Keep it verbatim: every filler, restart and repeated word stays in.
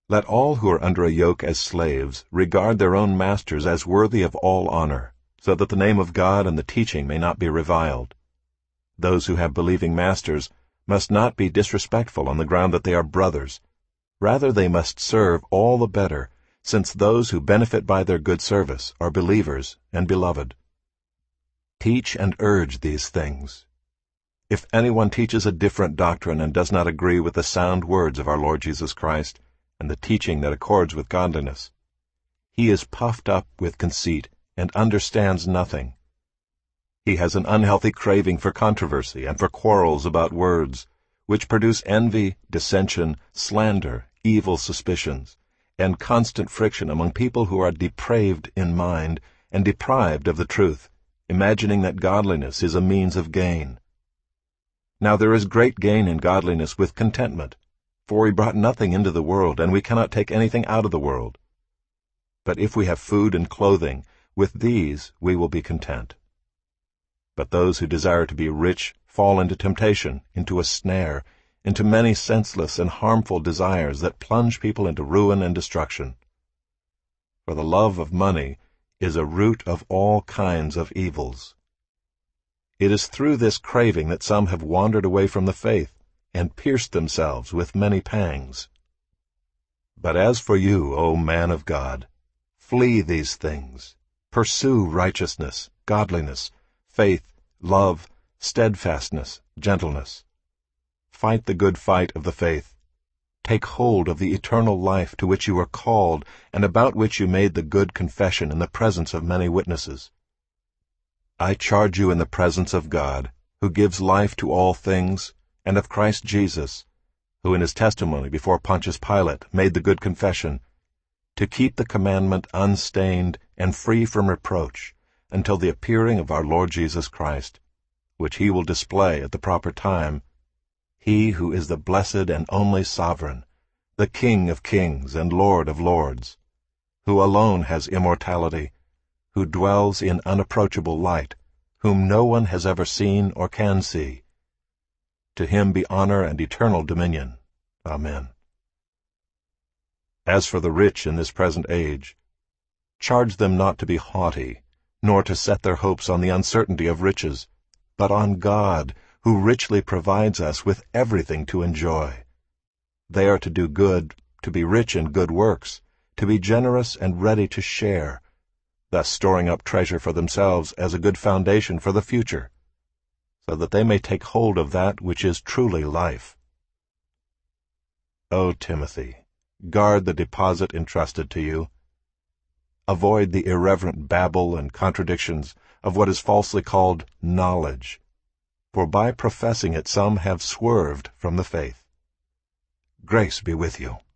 Let all who are under a yoke as slaves regard their own masters as worthy of all honor, so that the name of God and the teaching may not be reviled. Those who have believing masters must not be disrespectful on the ground that they are brothers. Rather, they must serve all the better, since those who benefit by their good service are believers and beloved. Teach and urge these things. If anyone teaches a different doctrine and does not agree with the sound words of our Lord Jesus Christ and the teaching that accords with godliness, he is puffed up with conceit and understands nothing. He has an unhealthy craving for controversy and for quarrels about words, which produce envy, dissension, slander, evil suspicions, and constant friction among people who are depraved in mind and deprived of the truth, imagining that godliness is a means of gain. Now there is great gain in godliness with contentment, for we brought nothing into the world, and we cannot take anything out of the world. But if we have food and clothing, with these we will be content. But those who desire to be rich fall into temptation, into a snare, into many senseless and harmful desires that plunge people into ruin and destruction. For the love of money is a root of all kinds of evils. It is through this craving that some have wandered away from the faith and pierced themselves with many pangs. But as for you, O man of God, flee these things. Pursue righteousness, godliness, faith, love, steadfastness, gentleness. Fight the good fight of the faith. Take hold of the eternal life to which you were called and about which you made the good confession in the presence of many witnesses. I charge you in the presence of God, who gives life to all things, and of Christ Jesus, who in his testimony before Pontius Pilate made the good confession, to keep the commandment unstained and free from reproach until the appearing of our Lord Jesus Christ, which he will display at the proper time, he who is the blessed and only sovereign, the King of kings and Lord of lords, who alone has immortality, who dwells in unapproachable light, whom no one has ever seen or can see. To him be honor and eternal dominion. Amen. As for the rich in this present age, charge them not to be haughty, nor to set their hopes on the uncertainty of riches, but on God, who richly provides us with everything to enjoy. They are to do good, to be rich in good works, to be generous and ready to share, thus storing up treasure for themselves as a good foundation for the future, so that they may take hold of that which is truly life. O Timothy, guard the deposit entrusted to you. Avoid the irreverent babble and contradictions of what is falsely called knowledge, for by professing it some have swerved from the faith. Grace be with you.